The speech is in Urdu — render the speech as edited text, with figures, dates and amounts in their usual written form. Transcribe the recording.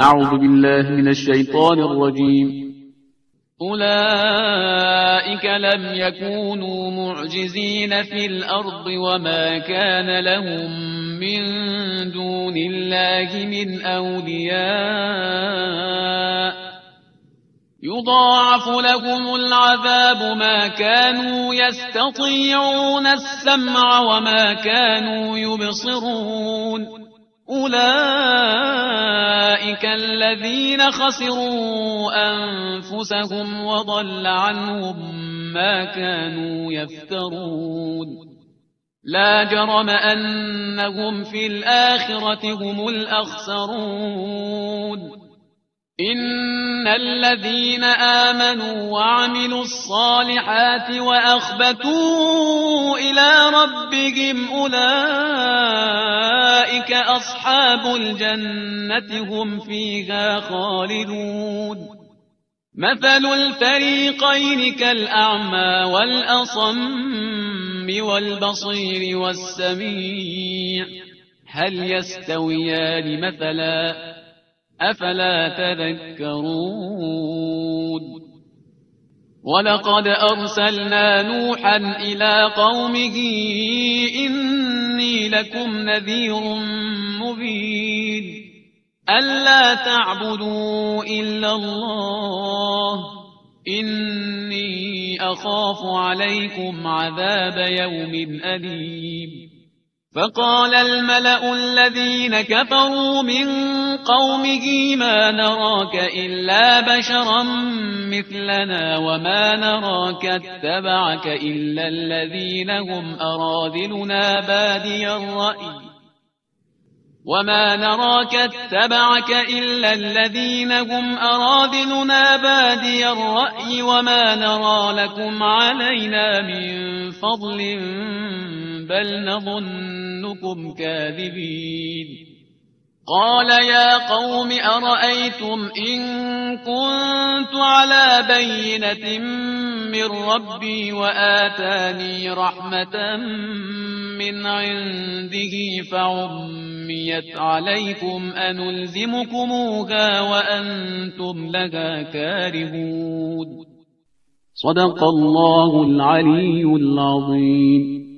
أعوذ بالله من الشيطان الرجيم. أولئك لم يكونوا معجزين في الأرض وما كان لهم من دون الله من أولياء يضاعف لهم العذاب ما كانوا يستطيعون السمع وما كانوا يبصرون. أولئك الذين خسروا أنفسهم وضل عنهم ما كانوا يفترون. لا جرم أنهم في الآخرة هم الأخسرون. إن الذين آمنوا وعملوا الصالحات وأخبتوا إلى ربهم أولئك أصحاب الجنة هم فيها خالدون. مثل الفريقين كالأعمى والأصم والبصير والسميع هل يستويان مثلا أفلا تذكرون. ولقد أرسلنا نوحا إلى قومه إني لكم نذير مبين ألا تعبدوا إلا الله إني أخاف عليكم عذاب يوم أليم. فقال الملأ الذين كفروا من قومه ما نراك إلا بشرا مثلنا وما نراك اتبعك إلا الذين هم أراذلنا بادي الرأي وما نرى لكم علينا من فضل بل نظنكم كاذبين. قال يا قوم أرأيتم إن كنت على بينة من ربي وآتاني رحمة من عنده فعميت عليكم أنلزمكموها وأنتم لها كارهون. صدق الله العلي العظيم.